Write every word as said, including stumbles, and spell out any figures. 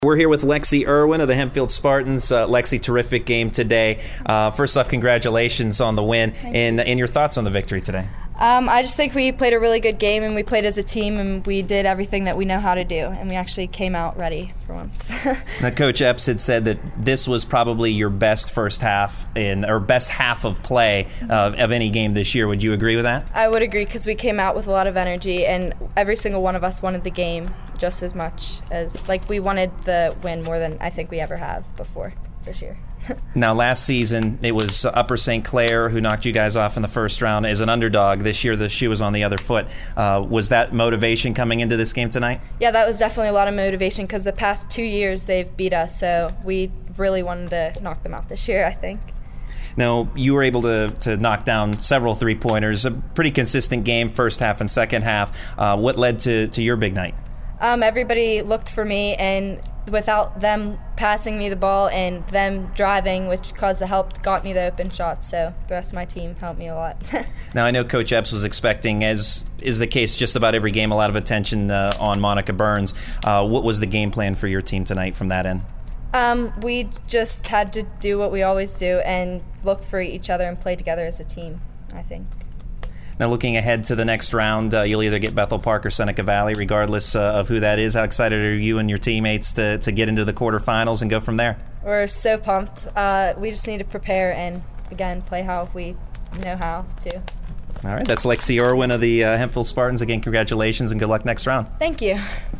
We're here with Lexi Irwin of the Hempfield Spartans. Uh, Lexi, terrific game today. Uh, first off, congratulations on the win, and, and your thoughts on the victory today. Um, I just think we played a really good game, and we played as a team, and we did everything that we know how to do, and we actually came out ready for once. Now, Coach Epps had said that this was probably your best first half, in, or best half of play uh, of any game this year. Would you agree with that? I would agree, because we came out with a lot of energy, and every single one of us wanted the game just as much as, like, we wanted the win more than I think we ever have before this year. Now, last season, it was Upper Saint Clair who knocked you guys off in the first round as an underdog. This year, the shoe was on the other foot. Uh, was that motivation coming into this game tonight? Yeah, that was definitely a lot of motivation, because the past two years they've beat us, so we really wanted to knock them out this year, I think. Now, you were able to, to knock down several three-pointers, a pretty consistent game, first half and second half. Uh, what led to, to your big night? Um, everybody looked for me, and without them passing me the ball and them driving, which caused the help, got me the open shots. So the rest of my team helped me a lot. Now, I know Coach Epps was expecting, as is the case just about every game, a lot of attention uh, on Monica Burns. Uh, what was the game plan for your team tonight from that end? Um, we just had to do what we always do and look for each other and play together as a team, I think. Now, looking ahead to the next round, uh, you'll either get Bethel Park or Seneca Valley, regardless uh, of who that is. How excited are you and your teammates to, to get into the quarterfinals and go from there? We're so pumped. Uh, we just need to prepare and, again, play how we know how to. All right, that's Lexi Irwin of the uh, Hempfield Spartans. Again, congratulations and good luck next round. Thank you.